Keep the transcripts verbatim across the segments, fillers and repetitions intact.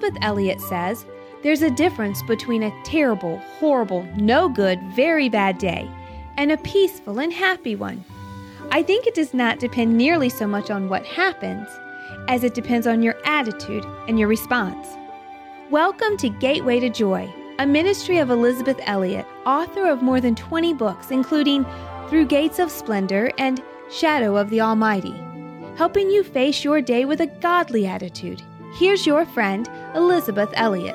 Elisabeth Elliot says, there's a difference between a terrible, horrible, no good, very bad day and a peaceful and happy one. I think it does not depend nearly so much on what happens as it depends on your attitude and your response. Welcome to Gateway to Joy, a ministry of Elisabeth Elliot, author of more than twenty books, including Through Gates of Splendor and Shadow of the Almighty, helping you face your day with a godly attitude. Here's your friend, Elisabeth Elliot.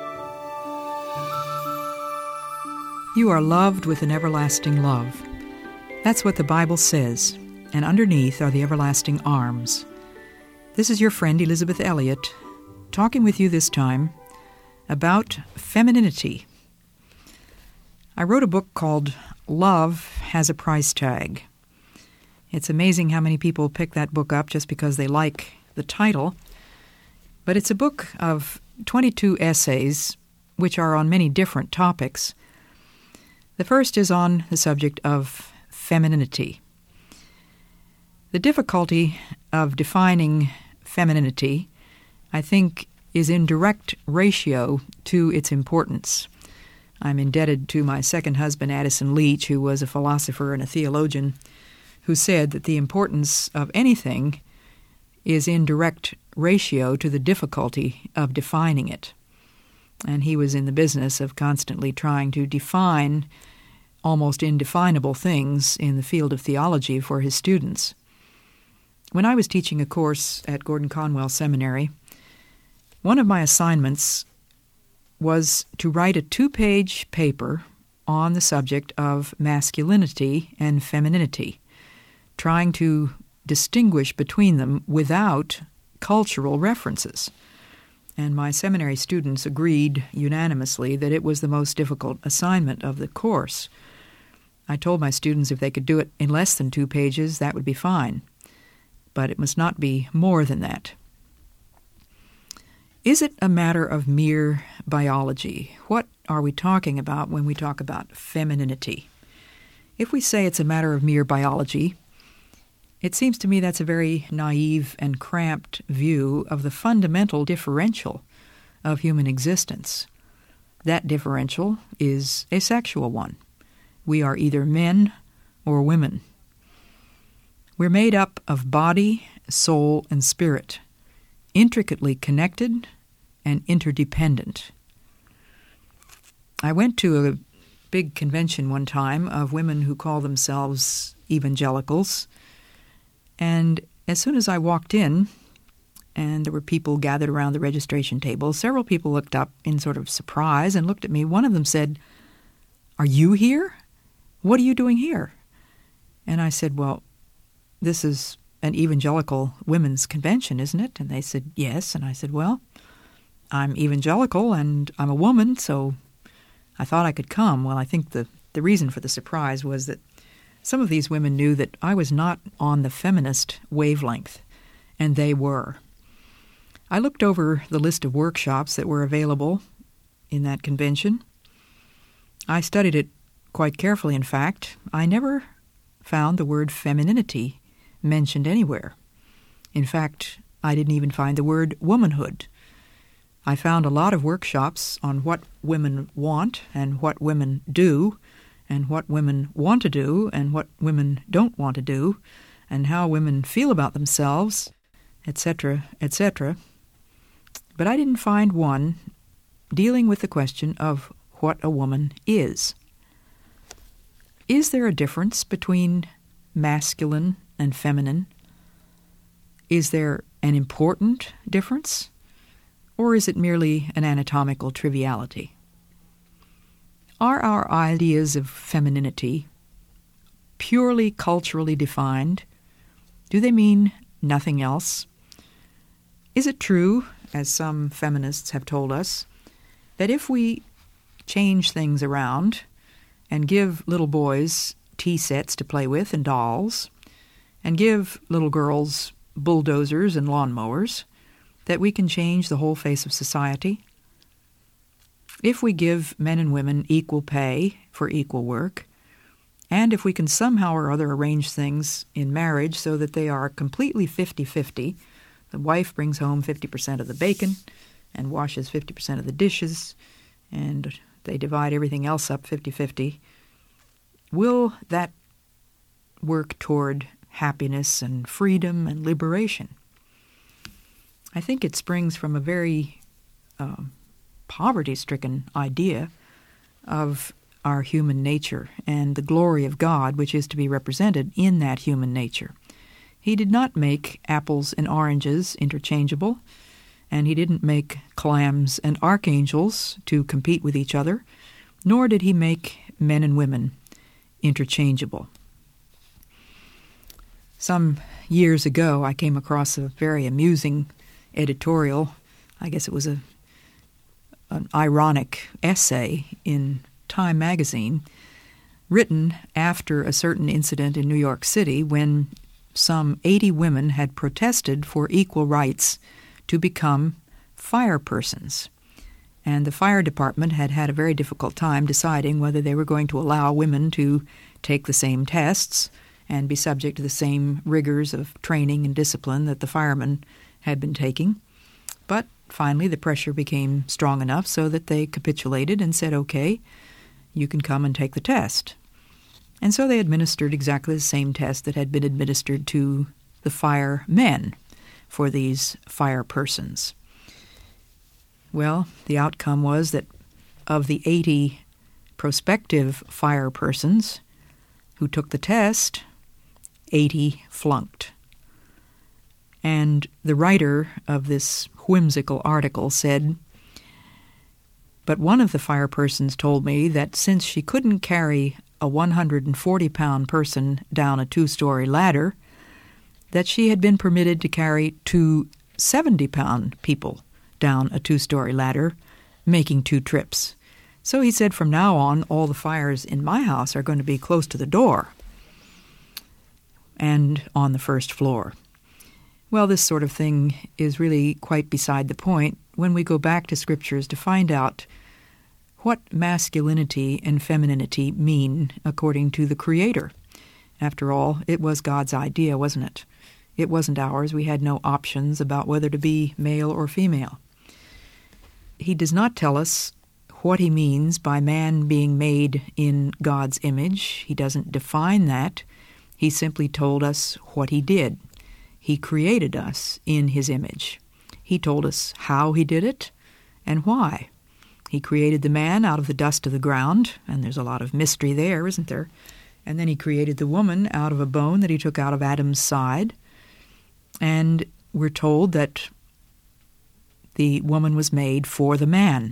You are loved with an everlasting love. That's what the Bible says, and underneath are the everlasting arms. This is your friend Elisabeth Elliot, talking with you this time about femininity. I wrote a book called Love Has a Price Tag. It's amazing how many people pick that book up just because they like the title, but it's a book of twenty-two essays which are on many different topics. The first is on the subject of femininity. The difficulty of defining femininity, I think, is in direct ratio to its importance. I'm indebted to my second husband, Addison Leach, who was a philosopher and a theologian, who said that the importance of anything is in direct ratio to the difficulty of defining it. And he was in the business of constantly trying to define almost indefinable things in the field of theology for his students. When I was teaching a course at Gordon Conwell Seminary, one of my assignments was to write a two-page paper on the subject of masculinity and femininity, trying to distinguish between them without cultural references. And my seminary students agreed unanimously that it was the most difficult assignment of the course. I told my students if they could do it in less than two pages, that would be fine. But it must not be more than that. Is it a matter of mere biology? What are we talking about when we talk about femininity? If we say it's a matter of mere biology, it seems to me that's a very naive and cramped view of the fundamental differential of human existence. That differential is a sexual one. We are either men or women. We're made up of body, soul, and spirit, intricately connected and interdependent. I went to a big convention one time of women who call themselves evangelicals, and as soon as I walked in, and there were people gathered around the registration table, several people looked up in sort of surprise and looked at me. One of them said, "Are you here? What are you doing here?" And I said, "Well, this is an evangelical women's convention, isn't it?" And they said, "Yes." And I said, "Well, I'm evangelical and I'm a woman, so I thought I could come." Well, I think the, the reason for the surprise was that some of these women knew that I was not on the feminist wavelength, and they were. I looked over the list of workshops that were available in that convention. I studied it quite carefully, in fact. I never found the word femininity mentioned anywhere. In fact, I didn't even find the word womanhood. I found a lot of workshops on what women want and what women do, and what women want to do and what women don't want to do, and how women feel about themselves, et cetera, et cetera. But I didn't find one dealing with the question of what a woman is. Is there a difference between masculine and feminine? Is there an important difference? Or is it merely an anatomical triviality? Are our ideas of femininity purely culturally defined? Do they mean nothing else? Is it true, as some feminists have told us, that if we change things around and give little boys tea sets to play with and dolls, and give little girls bulldozers and lawnmowers, that we can change the whole face of society? If we give men and women equal pay for equal work, and if we can somehow or other arrange things in marriage so that they are completely fifty-fifty, the wife brings home fifty percent of the bacon, and washes fifty percent of the dishes, and they divide everything else up fifty-fifty, will that work toward happiness and freedom and liberation? I think it springs from a very uh, poverty-stricken idea of our human nature and the glory of God, which is to be represented in that human nature. He did not make apples and oranges interchangeable, and he didn't make clams and archangels to compete with each other, nor did he make men and women interchangeable. Some years ago, I came across a very amusing editorial. I guess it was a an ironic essay in Time magazine, written after a certain incident in New York City when some eighty women had protested for equal rights to become fire persons. And the fire department had had a very difficult time deciding whether they were going to allow women to take the same tests and be subject to the same rigors of training and discipline that the firemen had been taking. But finally the pressure became strong enough so that they capitulated and said, okay, you can come and take the test. And so they administered exactly the same test that had been administered to the firemen for these fire persons. Well, the outcome was that of the eighty prospective fire persons who took the test, eighty flunked. And the writer of this whimsical article said, "But one of the fire persons told me that since she couldn't carry a one hundred forty pound person down a two-story ladder, that she had been permitted to carry two seventy pound people down a two-story ladder, making two trips. So he said, from now on, all the fires in my house are going to be close to the door and on the first floor." Well, this sort of thing is really quite beside the point when we go back to scriptures to find out what masculinity and femininity mean according to the Creator. After all, it was God's idea, wasn't it? It wasn't ours. We had no options about whether to be male or female. He does not tell us what he means by man being made in God's image. He doesn't define that. He simply told us what he did. He created us in his image. He told us how he did it and why. He created the man out of the dust of the ground, and there's a lot of mystery there, isn't there? And then he created the woman out of a bone that he took out of Adam's side. And we're told that the woman was made for the man.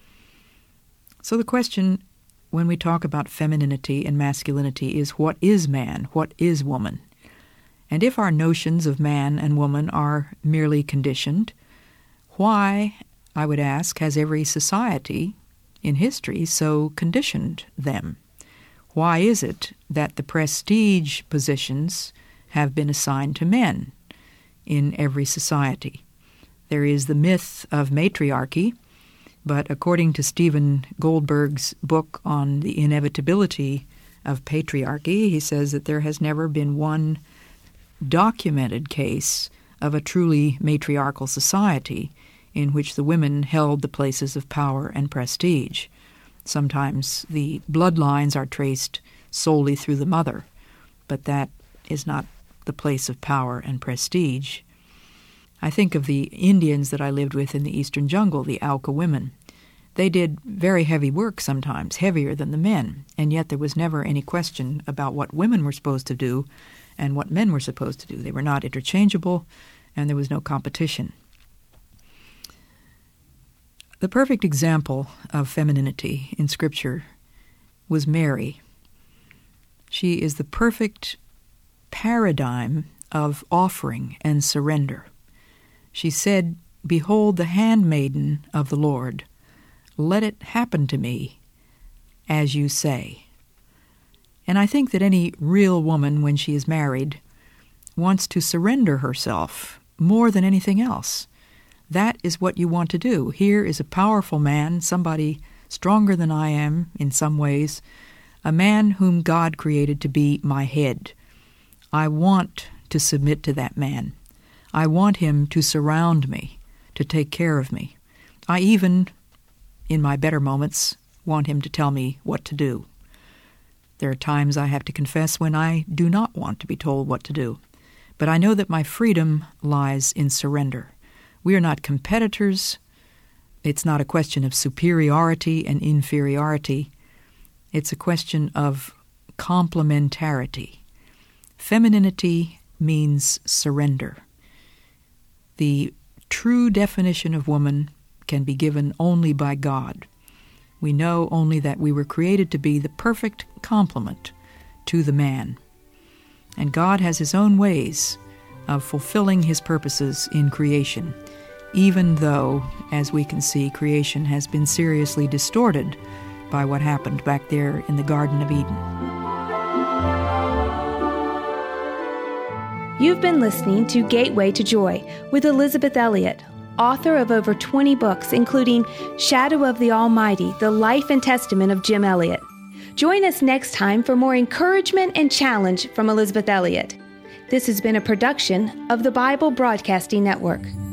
So the question when we talk about femininity and masculinity is, what is man? What is woman? And if our notions of man and woman are merely conditioned, why, I would ask, has every society in history so conditioned them? Why is it that the prestige positions have been assigned to men in every society? There is the myth of matriarchy, but according to Stephen Goldberg's book on the inevitability of patriarchy, he says that there has never been one documented case of a truly matriarchal society in which the women held the places of power and prestige. Sometimes the bloodlines are traced solely through the mother, but that is not the place of power and prestige. I think of the Indians that I lived with in the eastern jungle, the Auca women. They did very heavy work sometimes, heavier than the men, and yet there was never any question about what women were supposed to do and what men were supposed to do. They were not interchangeable, and there was no competition. The perfect example of femininity in Scripture was Mary. She is the perfect paradigm of offering and surrender. She said, "Behold the handmaiden of the Lord. Let it happen to me as you say." And I think that any real woman, when she is married, wants to surrender herself more than anything else. That is what you want to do. Here is a powerful man, somebody stronger than I am in some ways, a man whom God created to be my head. I want to submit to that man. I want him to surround me, to take care of me. I even, in my better moments, want him to tell me what to do. There are times, I have to confess, when I do not want to be told what to do. But I know that my freedom lies in surrender. We are not competitors. It's not a question of superiority and inferiority. It's a question of complementarity. Femininity means surrender. The true definition of woman can be given only by God. We know only that we were created to be the perfect complement to the man. And God has his own ways of fulfilling his purposes in creation, even though, as we can see, creation has been seriously distorted by what happened back there in the Garden of Eden. You've been listening to Gateway to Joy with Elisabeth Elliot, author of over twenty books, including Shadow of the Almighty, The Life and Testament of Jim Elliot. Join us next time for more encouragement and challenge from Elisabeth Elliot. This has been a production of the Bible Broadcasting Network.